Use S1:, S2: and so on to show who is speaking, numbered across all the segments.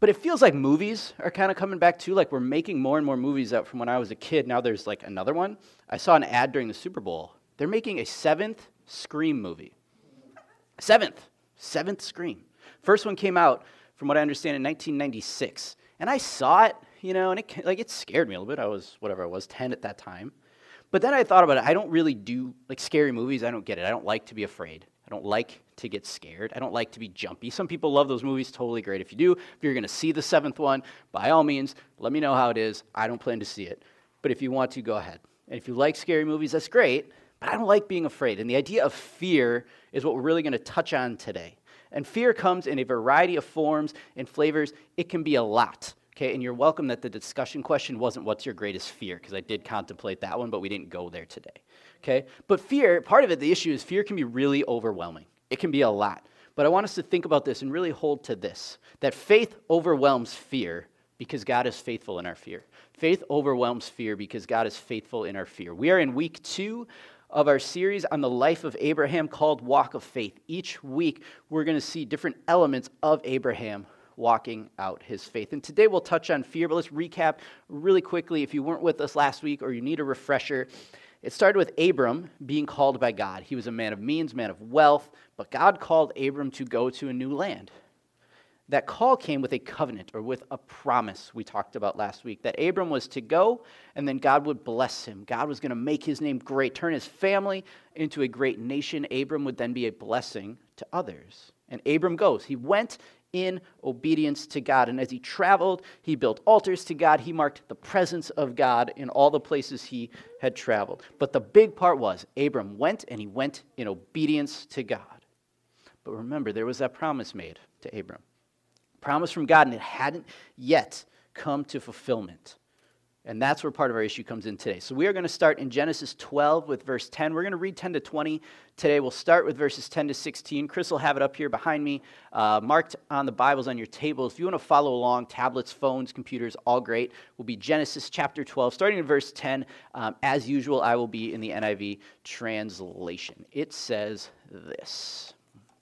S1: But it feels like movies are kind of coming back too. Like we're making more and more movies out from when I was a kid. Now there's like another one. I saw an ad during the Super Bowl. They're making a 7th Scream movie. Seventh Scream. First one came out, from what I understand, in 1996. And I saw it, and it scared me a little bit. I was 10 at that time. But then I thought about it. I don't really do scary movies. I don't get it. I don't like to be afraid. I don't like to get scared. I don't like to be jumpy. Some people love those movies. Totally great. If you do, if you're going to see the 7th one, by all means, let me know how it is. I don't plan to see it. But if you want to, go ahead. And if you like scary movies, that's great. But I don't like being afraid. And the idea of fear is what we're really going to touch on today. And fear comes in a variety of forms and flavors. It can be a lot. Okay, and you're welcome that the discussion question wasn't what's your greatest fear, because I did contemplate that one, but we didn't go there today. Okay, but fear, part of it, the issue is fear can be really overwhelming. It can be a lot. But I want us to think about this and really hold to this, that faith overwhelms fear because God is faithful in our fear. Faith overwhelms fear because God is faithful in our fear. We are in week 2 of our series on the life of Abraham called Walk of Faith. Each week, we're going to see different elements of Abraham walking out his faith. And today we'll touch on fear, but let's recap really quickly. If you weren't with us last week or you need a refresher, it started with Abram being called by God. He was a man of means, man of wealth, but God called Abram to go to a new land. That call came with a covenant or with a promise we talked about last week, that Abram was to go and then God would bless him. God was going to make his name great, turn his family into a great nation. Abram would then be a blessing to others. And Abram goes. He went in obedience to God. And as he traveled, he built altars to God. He marked the presence of God in all the places he had traveled. But the big part was Abram went, and he went in obedience to God. But remember, there was that promise made to Abram. Promise from God, and it hadn't yet come to fulfillment. And that's where part of our issue comes in today. So we are going to start in Genesis 12 with verse 10. We're going to read 10 to 20 today. We'll start with verses 10 to 16. Chris will have it up here behind me, marked on the Bibles on your tables. If you want to follow along, tablets, phones, computers, all great. Will be Genesis chapter 12, starting in verse 10. As usual, I will be in the NIV translation. It says this.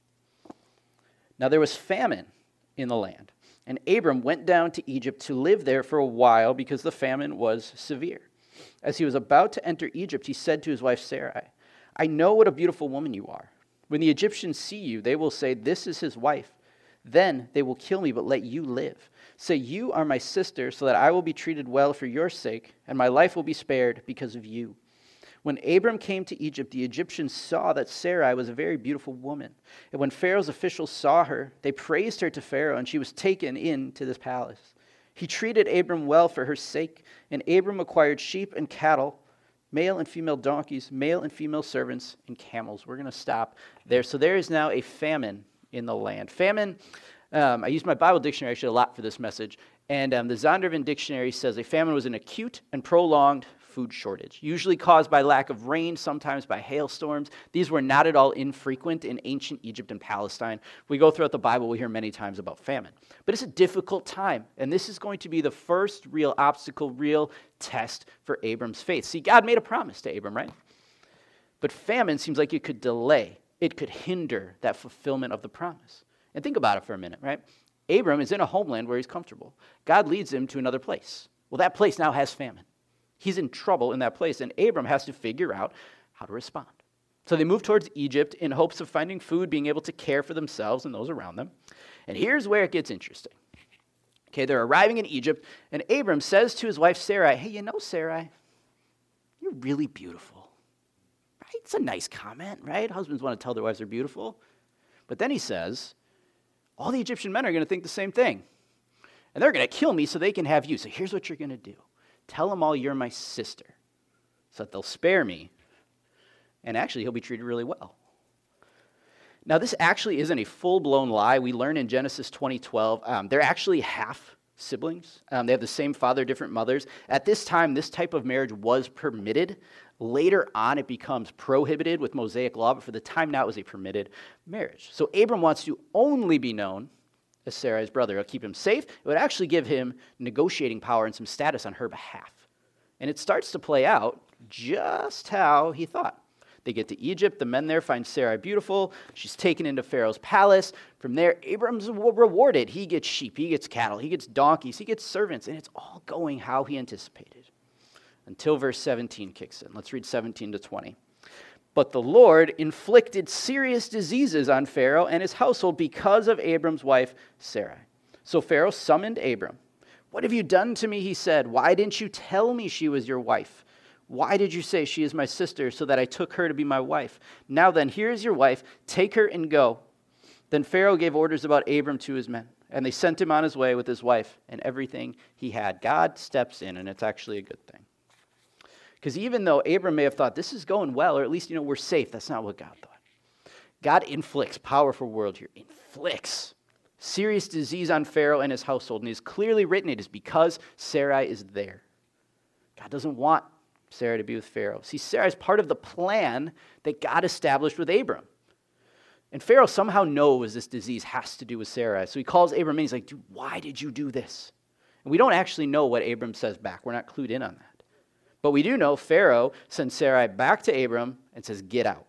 S1: Now there was famine in the land. And Abram went down to Egypt to live there for a while because the famine was severe. As he was about to enter Egypt, he said to his wife Sarai, I know what a beautiful woman you are. When the Egyptians see you, they will say, this is his wife. Then they will kill me, but let you live. Say, you are my sister, so that I will be treated well for your sake, and my life will be spared because of you. When Abram came to Egypt, the Egyptians saw that Sarai was a very beautiful woman. And when Pharaoh's officials saw her, they praised her to Pharaoh, and she was taken into this palace. He treated Abram well for her sake, and Abram acquired sheep and cattle, male and female donkeys, male and female servants, and camels. We're going to stop there. So there is now a famine in the land. Famine, I used my Bible dictionary actually a lot for this message, and the Zondervan Dictionary says a famine was an acute and prolonged food shortage, usually caused by lack of rain, sometimes by hailstorms. These were not at all infrequent in ancient Egypt and Palestine. We go throughout the Bible, we hear many times about famine. But it's a difficult time, and this is going to be the first real obstacle, real test for Abram's faith. See, God made a promise to Abram, right? But famine seems like it could delay, it could hinder that fulfillment of the promise. And think about it for a minute, right? Abram is in a homeland where he's comfortable. God leads him to another place. Well, that place now has famine. He's in trouble in that place, and Abram has to figure out how to respond. So they move towards Egypt in hopes of finding food, being able to care for themselves and those around them. And here's where it gets interesting. Okay, they're arriving in Egypt, and Abram says to his wife Sarai, hey, you know, Sarai, you're really beautiful. Right? It's a nice comment, right? Husbands want to tell their wives they're beautiful. But then he says, all the Egyptian men are going to think the same thing. And they're going to kill me so they can have you. So here's what you're going to do. Tell them all you're my sister so that they'll spare me. And actually, he'll be treated really well. Now, this actually isn't a full-blown lie. We learn in Genesis 20:12, they're actually half siblings. They have the same father, different mothers. At this time, this type of marriage was permitted. Later on, it becomes prohibited with Mosaic law, but for the time now, it was a permitted marriage. So Abram wants to only be known as Sarai's brother. It'll keep him safe. It would actually give him negotiating power and some status on her behalf. And it starts to play out just how he thought. They get to Egypt. The men there find Sarai beautiful. She's taken into Pharaoh's palace. From there, Abram's rewarded. He gets sheep. He gets cattle. He gets donkeys. He gets servants. And it's all going how he anticipated. Until verse 17 kicks in. Let's read 17 to 20. But the Lord inflicted serious diseases on Pharaoh and his household because of Abram's wife, Sarai. So Pharaoh summoned Abram. What have you done to me, he said. Why didn't you tell me she was your wife? Why did you say she is my sister so that I took her to be my wife? Now then, here is your wife. Take her and go. Then Pharaoh gave orders about Abram to his men, and they sent him on his way with his wife and everything he had. God steps in, and it's actually a good thing. Because even though Abram may have thought, this is going well, or at least, we're safe, that's not what God thought. God inflicts, powerful word here, inflicts serious disease on Pharaoh and his household. And it is clearly written, it is because Sarai is there. God doesn't want Sarai to be with Pharaoh. See, Sarai is part of the plan that God established with Abram. And Pharaoh somehow knows this disease has to do with Sarai. So he calls Abram in. He's like, dude, why did you do this? And we don't actually know what Abram says back. We're not clued in on that. But we do know Pharaoh sends Sarai back to Abram and says, get out.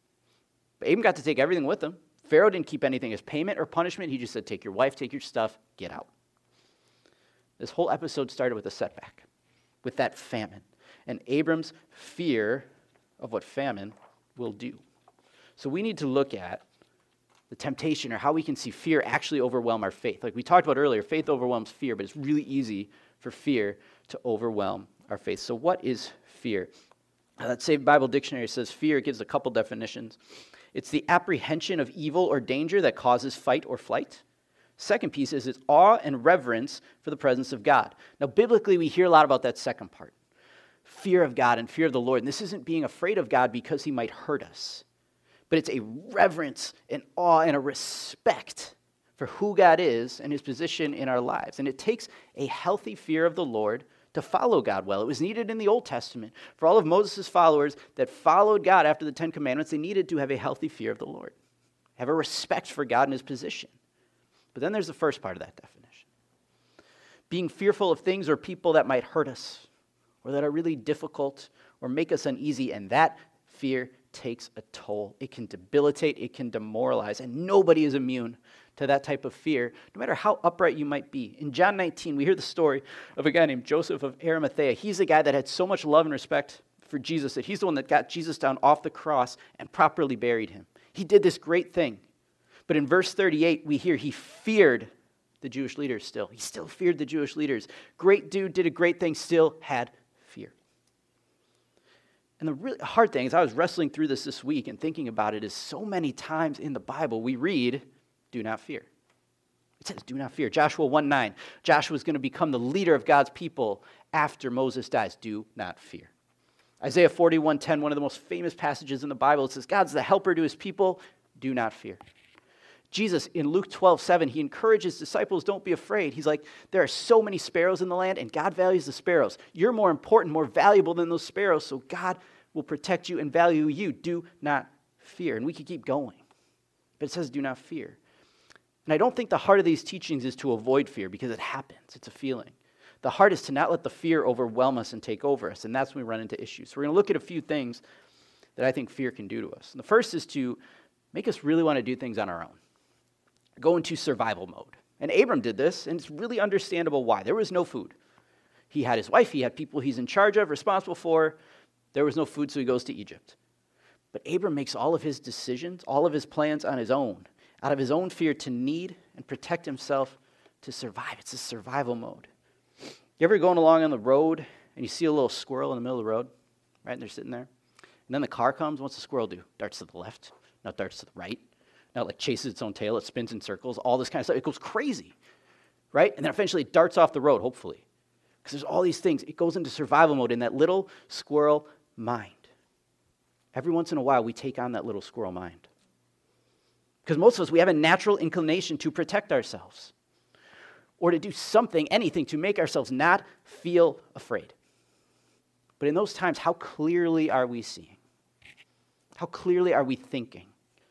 S1: But Abram got to take everything with him. Pharaoh didn't keep anything as payment or punishment. He just said, take your wife, take your stuff, get out. This whole episode started with a setback, with that famine, and Abram's fear of what famine will do. So we need to look at the temptation or how we can see fear actually overwhelm our faith. Like we talked about earlier, faith overwhelms fear, but it's really easy for fear to overwhelm our faith. So what is fear? That Saved Bible Dictionary says fear, it gives a couple definitions. It's the apprehension of evil or danger that causes fight or flight. Second piece is its awe and reverence for the presence of God. Now, biblically, we hear a lot about that second part. Fear of God and fear of the Lord. And this isn't being afraid of God because he might hurt us. But it's a reverence and awe and a respect for who God is and his position in our lives. And it takes a healthy fear of the Lord to follow God well. It was needed in the Old Testament. For all of Moses' followers that followed God after the Ten Commandments, they needed to have a healthy fear of the Lord, have a respect for God and his position. But then there's the first part of that definition. Being fearful of things or people that might hurt us or that are really difficult or make us uneasy, and that fear takes a toll. It can debilitate, it can demoralize, and nobody is immune to that type of fear, no matter how upright you might be. In John 19, we hear the story of a guy named Joseph of Arimathea. He's the guy that had so much love and respect for Jesus that he's the one that got Jesus down off the cross and properly buried him. He did this great thing. But in verse 38, we hear he feared the Jewish leaders still. He still feared the Jewish leaders. Great dude, did a great thing, still had fear. And the really hard thing, as I was wrestling through this week and thinking about it, is so many times in the Bible we read, do not fear. It says, do not fear. Joshua 1:9. Joshua is going to become the leader of God's people after Moses dies. Do not fear. Isaiah 41:10, one of the most famous passages in the Bible. It says, God's the helper to his people. Do not fear. Jesus, in Luke 12:7, he encourages disciples, don't be afraid. He's like, there are so many sparrows in the land, and God values the sparrows. You're more important, more valuable than those sparrows, so God will protect you and value you. Do not fear. And we could keep going. But it says, do not fear. And I don't think the heart of these teachings is to avoid fear, because it happens. It's a feeling. The heart is to not let the fear overwhelm us and take over us, and that's when we run into issues. So we're going to look at a few things that I think fear can do to us. And the first is to make us really want to do things on our own. Go into survival mode. And Abram did this, and it's really understandable why. There was no food. He had his wife, he had people he's in charge of, responsible for. There was no food, so he goes to Egypt. But Abram makes all of his decisions, all of his plans on his own, out of his own fear to need and protect himself to survive. It's a survival mode. You ever going along on the road and you see a little squirrel in the middle of the road, right? And they're sitting there. And then the car comes. What's the squirrel do? Darts to the left. Now it darts to the right. Now it like chases its own tail. It spins in circles. All this kind of stuff. It goes crazy, right? And then eventually it darts off the road, hopefully. Because there's all these things. It goes into survival mode in that little squirrel mind. Every once in a while, we take on that little squirrel mind. Because most of us, we have a natural inclination to protect ourselves or to do something, anything, to make ourselves not feel afraid. But in those times, how clearly are we seeing? How clearly are we thinking?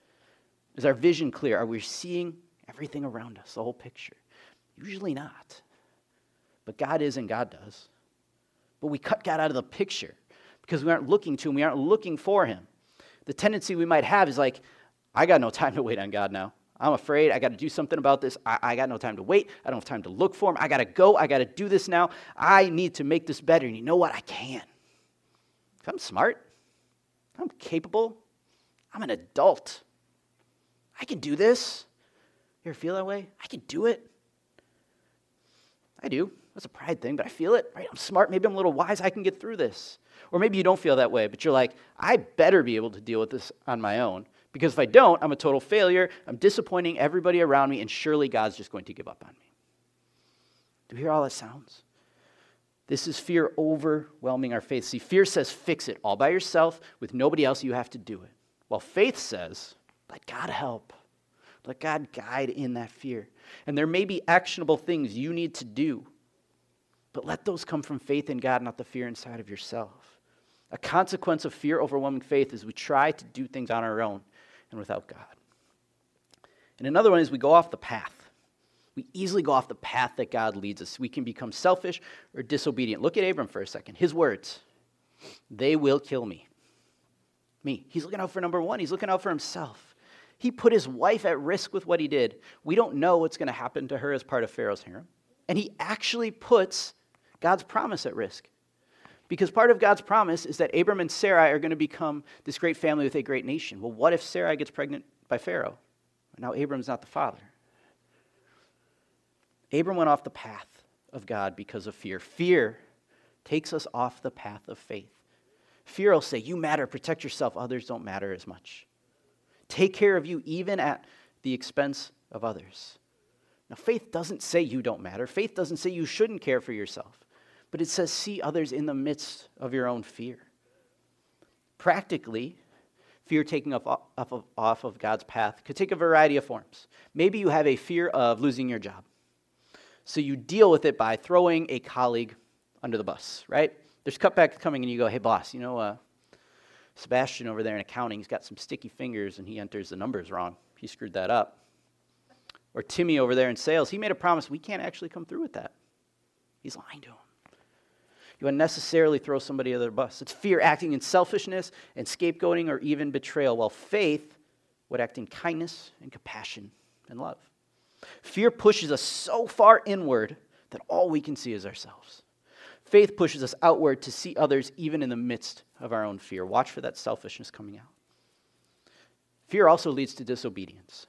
S1: Is our vision clear? Are we seeing everything around us, the whole picture? Usually not. But God is and God does. But we cut God out of the picture because we aren't looking to him. We aren't looking for him. The tendency we might have is like, I got no time to wait on God now. I'm afraid. I got to do something about this. I got no time to wait. I don't have time to look for him. I got to go. I got to do this now. I need to make this better. And you know what? I can. I'm smart. I'm capable. I'm an adult. I can do this. You ever feel that way? I can do it. I do. That's a pride thing, but I feel it, right? I'm smart. Maybe I'm a little wise. I can get through this. Or maybe you don't feel that way, but you're like, I better be able to deal with this on my own, because if I don't, I'm a total failure. I'm disappointing everybody around me, and surely God's just going to give up on me. Do you hear all that sounds? This is fear overwhelming our faith. See, fear says fix it all by yourself with nobody else. You have to do it. While faith says, let God help. Let God guide in that fear. And there may be actionable things you need to do, but let those come from faith in God, not the fear inside of yourself. A consequence of fear overwhelming faith is we try to do things on our own and without God. And another one is we go off the path. We easily go off the path that God leads us. We can become selfish or disobedient. Look at Abram for a second. His words, they will kill me. Me. He's looking out for number one. He's looking out for himself. He put his wife at risk with what he did. We don't know what's going to happen to her as part of Pharaoh's harem. And he actually puts God's promise at risk. Because part of God's promise is that Abram and Sarai are going to become this great family with a great nation. Well, what if Sarai gets pregnant by Pharaoh? Now Abram's not the father. Abram went off the path of God because of fear. Fear takes us off the path of faith. Fear will say, you matter, protect yourself, others don't matter as much. Take care of you even at the expense of others. Now, faith doesn't say you don't matter. Faith doesn't say you shouldn't care for yourself. But it says see others in the midst of your own fear. Practically, fear taking off of God's path could take a variety of forms. Maybe you have a fear of losing your job. So you deal with it by throwing a colleague under the bus, right? There's cutbacks coming and you go, hey boss, Sebastian over there in accounting, he's got some sticky fingers and he enters the numbers wrong. He screwed that up. Or Timmy over there in sales, he made a promise, we can't actually come through with that. He's lying to him. You unnecessarily throw somebody under the bus. It's fear acting in selfishness and scapegoating or even betrayal, while faith would act in kindness and compassion and love. Fear pushes us so far inward that all we can see is ourselves. Faith pushes us outward to see others even in the midst of our own fear. Watch for that selfishness coming out. Fear also leads to disobedience.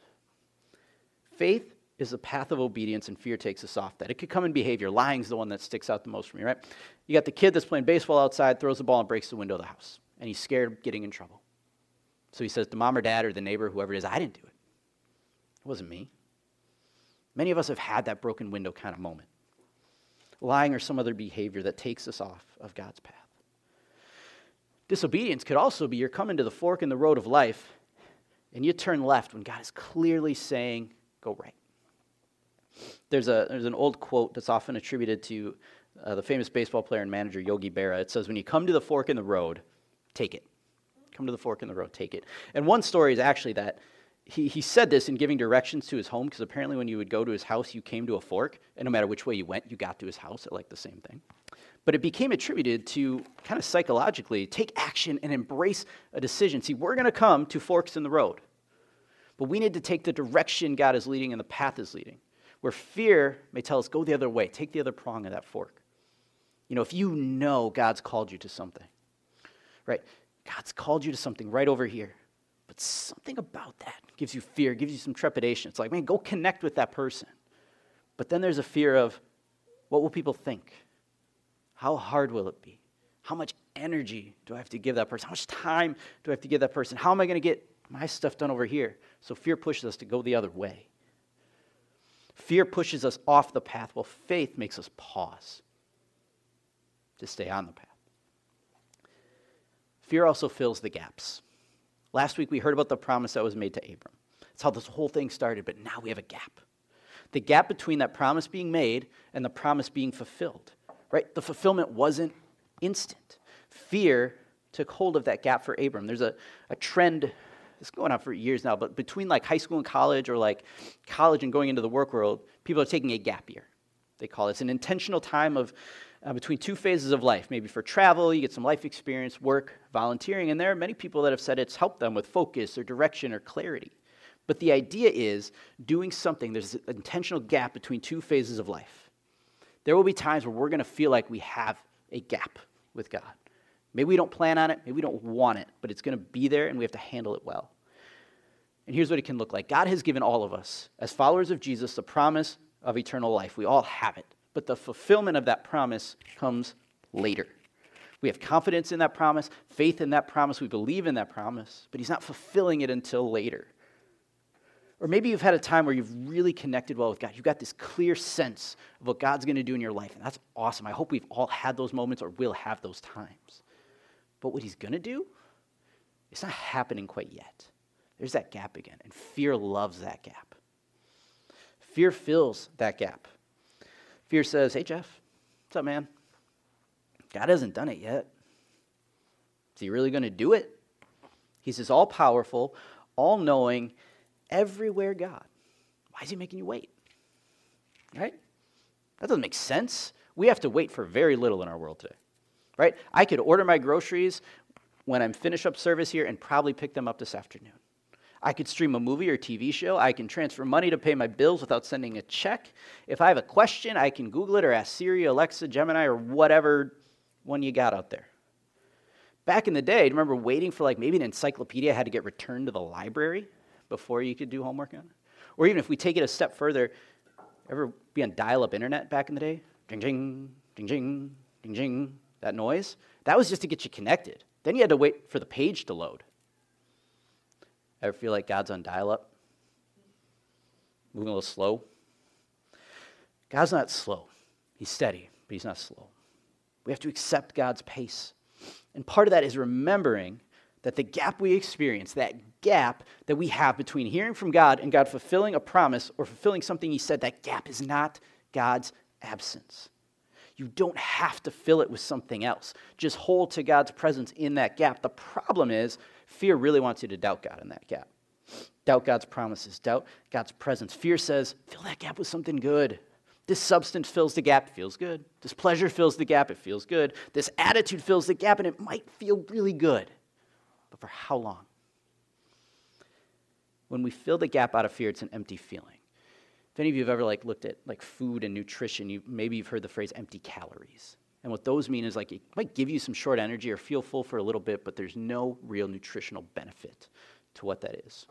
S1: Faith is the path of obedience, and fear takes us off that. It could come in behavior. Lying's the one that sticks out the most for me, right? You got the kid that's playing baseball outside, throws the ball and breaks the window of the house, and he's scared of getting in trouble. So he says to mom or dad or the neighbor, whoever it is, I didn't do it. It wasn't me. Many of us have had that broken window kind of moment. Lying or some other behavior that takes us off of God's path. Disobedience could also be you're coming to the fork in the road of life and you turn left when God is clearly saying, go right. There's an old quote that's often attributed to the famous baseball player and manager Yogi Berra. It says, when you come to the fork in the road, take it. Come to the fork in the road, take it. And one story is actually that he said this in giving directions to his home, because apparently when you would go to his house, you came to a fork, and no matter which way you went, you got to his house at like the same thing. But it became attributed to kind of psychologically, take action and embrace a decision. See, we're going to come to forks in the road, but we need to take the direction God is leading and the path is leading. Where fear may tell us, go the other way, take the other prong of that fork. If you know God's called you to something, right? God's called you to something right over here. But something about that gives you fear, gives you some trepidation. It's like, man, go connect with that person. But then there's a fear of, what will people think? How hard will it be? How much energy do I have to give that person? How much time do I have to give that person? How am I going to get my stuff done over here? So fear pushes us to go the other way. Fear pushes us off the path, while faith makes us pause to stay on the path. Fear also fills the gaps. Last week we heard about the promise that was made to Abram. That's how this whole thing started, but now we have a gap. The gap between that promise being made and the promise being fulfilled, right? The fulfillment wasn't instant. Fear took hold of that gap for Abram. There's a trend, it's going on for years now, but between like high school and college, or like college and going into the work world, people are taking a gap year. They call it. It's an intentional time of between two phases of life. Maybe for travel, you get some life experience, work, volunteering, and there are many people that have said it's helped them with focus or direction or clarity. But the idea is doing something, there's an intentional gap between two phases of life. There will be times where we're going to feel like we have a gap with God. Maybe we don't plan on it, maybe we don't want it, but it's going to be there and we have to handle it well. And here's what it can look like. God has given all of us, as followers of Jesus, the promise of eternal life. We all have it. But the fulfillment of that promise comes later. We have confidence in that promise, faith in that promise, we believe in that promise, but he's not fulfilling it until later. Or maybe you've had a time where you've really connected well with God. You've got this clear sense of what God's going to do in your life, and that's awesome. I hope we've all had those moments or will have those times. But what he's going to do, it's not happening quite yet. There's that gap again, and fear loves that gap. Fear fills that gap. Fear says, hey, Jeff, what's up, man? God hasn't done it yet. Is he really going to do it? He's this all-powerful, all-knowing, everywhere God. Why is he making you wait? Right? That doesn't make sense. We have to wait for very little in our world today. Right? I could order my groceries when I'm finished up service here and probably pick them up this afternoon. I could stream a movie or TV show. I can transfer money to pay my bills without sending a check. If I have a question, I can Google it or ask Siri, Alexa, Gemini, or whatever one you got out there. Back in the day, remember waiting for like maybe an encyclopedia had to get returned to the library before you could do homework on it? Or even if we take it a step further, ever be on dial-up internet back in the day? Ding, ding, ding, ding, ding, ding, that noise? That was just to get you connected. Then you had to wait for the page to load. Ever feel like God's on dial-up? Moving a little slow? God's not slow. He's steady, but he's not slow. We have to accept God's pace. And part of that is remembering that the gap we experience, that gap that we have between hearing from God and God fulfilling a promise or fulfilling something he said, that gap is not God's absence. You don't have to fill it with something else. Just hold to God's presence in that gap. The problem is, fear really wants you to doubt God in that gap. Doubt God's promises. Doubt God's presence. Fear says, fill that gap with something good. This substance fills the gap, it feels good. This pleasure fills the gap, it feels good. This attitude fills the gap, and it might feel really good. But for how long? When we fill the gap out of fear, it's an empty feeling. If any of you have ever looked at food and nutrition, maybe you've heard the phrase empty calories. And what those mean is it might give you some short energy or feel full for a little bit, but there's no real nutritional benefit to what that is.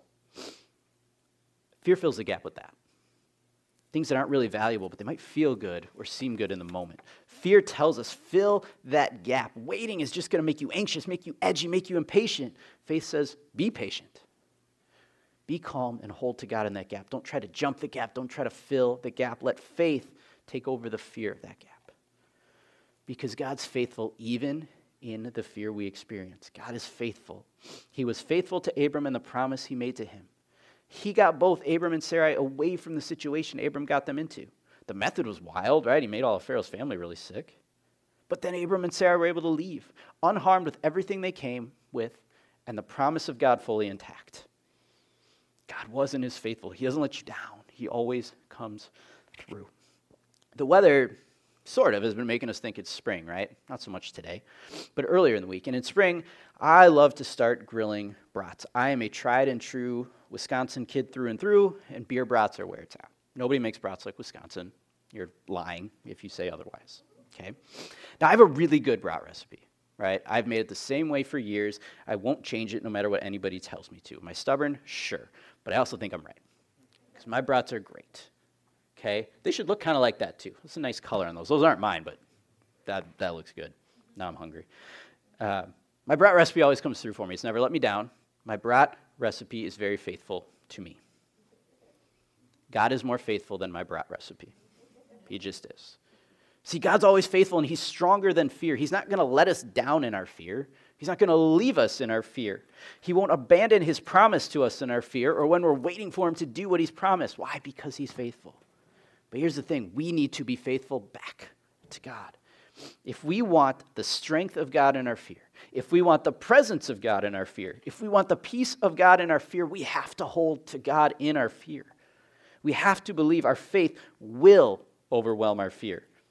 S1: Fear fills the gap with that. Things that aren't really valuable, but they might feel good or seem good in the moment. Fear tells us, fill that gap. Waiting is just going to make you anxious, make you edgy, make you impatient. Faith says, be patient. Be calm and hold to God in that gap. Don't try to jump the gap. Don't try to fill the gap. Let faith take over the fear of that gap. Because God's faithful even in the fear we experience. God is faithful. He was faithful to Abram and the promise he made to him. He got both Abram and Sarai away from the situation Abram got them into. The method was wild, right? He made all of Pharaoh's family really sick. But then Abram and Sarai were able to leave, unharmed with everything they came with, and the promise of God fully intact. God was and is faithful. He doesn't let you down. He always comes through. The weather sort of has been making us think it's spring, right? Not so much today, but earlier in the week. And in spring, I love to start grilling brats. I am a tried and true Wisconsin kid through and through, and beer brats are where it's at. Nobody makes brats like Wisconsin. You're lying if you say otherwise, okay? Now, I have a really good brat recipe, right? I've made it the same way for years. I won't change it no matter what anybody tells me to. Am I stubborn? Sure. But I also think I'm right, because my brats are great, okay? They should look kind of like that, too. That's a nice color on those. Those aren't mine, but that looks good. Now I'm hungry. My brat recipe always comes through for me. It's never let me down. My brat recipe is very faithful to me. God is more faithful than my brat recipe. He just is. See, God's always faithful, and he's stronger than fear. He's not going to let us down in our fear. He's not going to leave us in our fear. He won't abandon his promise to us in our fear or when we're waiting for him to do what he's promised. Why? Because he's faithful. But here's the thing. We need to be faithful back to God. If we want the strength of God in our fear, if we want the presence of God in our fear, if we want the peace of God in our fear, we have to hold to God in our fear. We have to believe our faith will overwhelm our fear.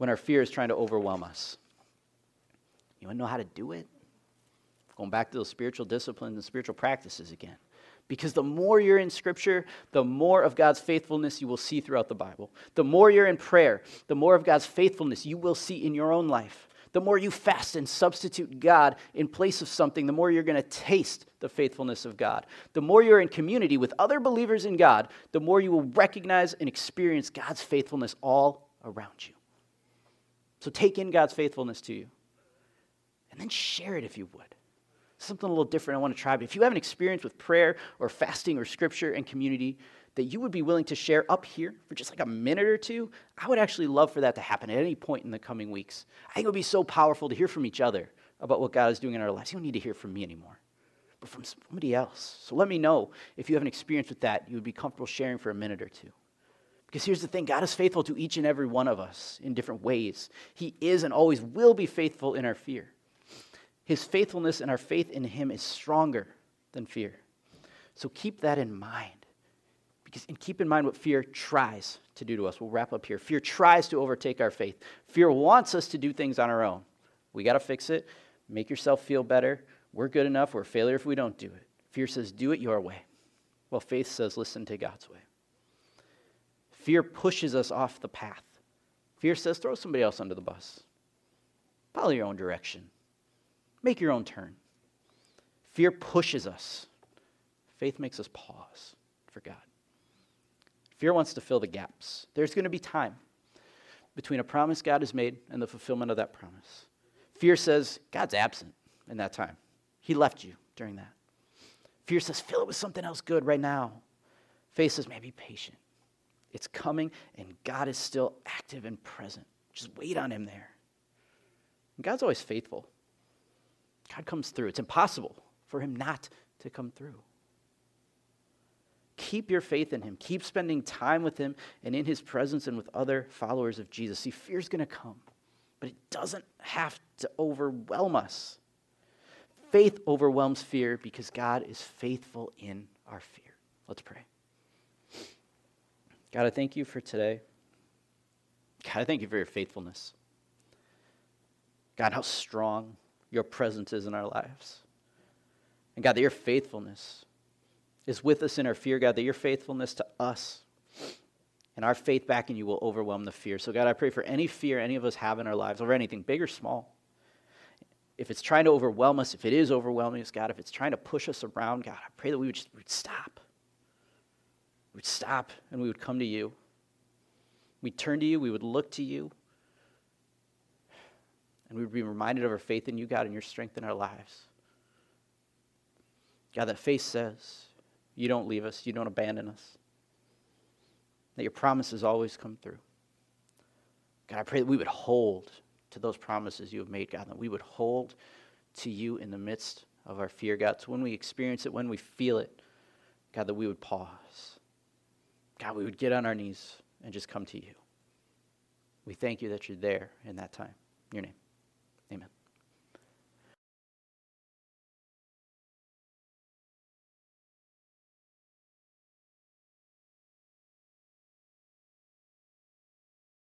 S1: when our fear is trying to overwhelm us. You want to know how to do it? Going back to those spiritual disciplines and spiritual practices again. Because the more you're in Scripture, the more of God's faithfulness you will see throughout the Bible. The more you're in prayer, the more of God's faithfulness you will see in your own life. The more you fast and substitute God in place of something, the more you're going to taste the faithfulness of God. The more you're in community with other believers in God, the more you will recognize and experience God's faithfulness all around you. So take in God's faithfulness to you, and then share it if you would. Something a little different I want to try. But if you have an experience with prayer or fasting or Scripture and community that you would be willing to share up here for just like a minute or two, I would actually love for that to happen at any point in the coming weeks. I think it would be so powerful to hear from each other about what God is doing in our lives. You don't need to hear from me anymore, but from somebody else. So let me know if you have an experience with that you would be comfortable sharing for a minute or two. Because here's the thing, God is faithful to each and every one of us in different ways. He is and always will be faithful in our fear. His faithfulness and our faith in him is stronger than fear. So keep that in mind. And keep in mind what fear tries to do to us. We'll wrap up here. Fear tries to overtake our faith. Fear wants us to do things on our own. We got to fix it. Make yourself feel better. We're good enough. We're a failure if we don't do it. Fear says, do it your way. Well, faith says, listen to God's way. Fear pushes us off the path. Fear says, throw somebody else under the bus. Follow your own direction. Make your own turn. Fear pushes us. Faith makes us pause for God. Fear wants to fill the gaps. There's going to be time between a promise God has made and the fulfillment of that promise. Fear says, God's absent in that time. He left you during that. Fear says, fill it with something else good right now. Faith says, man, be patient. It's coming, and God is still active and present. Just wait on him there. And God's always faithful. God comes through. It's impossible for him not to come through. Keep your faith in him. Keep spending time with him and in his presence and with other followers of Jesus. See, fear's going to come, but it doesn't have to overwhelm us. Faith overwhelms fear because God is faithful in our fear. Let's pray. God, I thank you for today. God, I thank you for your faithfulness. God, how strong your presence is in our lives. And God, that your faithfulness is with us in our fear, God, that your faithfulness to us and our faith back in you will overwhelm the fear. So God, I pray for any fear any of us have in our lives, over anything, big or small. If it's trying to overwhelm us, if it is overwhelming us, God, if it's trying to push us around, God, I pray that we'd stop. We'd stop and we would come to you. We'd turn to you, we would look to you, and we would be reminded of our faith in you, God, and your strength in our lives. God, that faith says, you don't leave us, you don't abandon us, that your promises always come through. God, I pray that we would hold to those promises you have made, God, that we would hold to you in the midst of our fear, God, so when we experience it, when we feel it, God, that we would pause. God, we would get on our knees and just come to you. We thank you that you're there in that time. In your name, amen.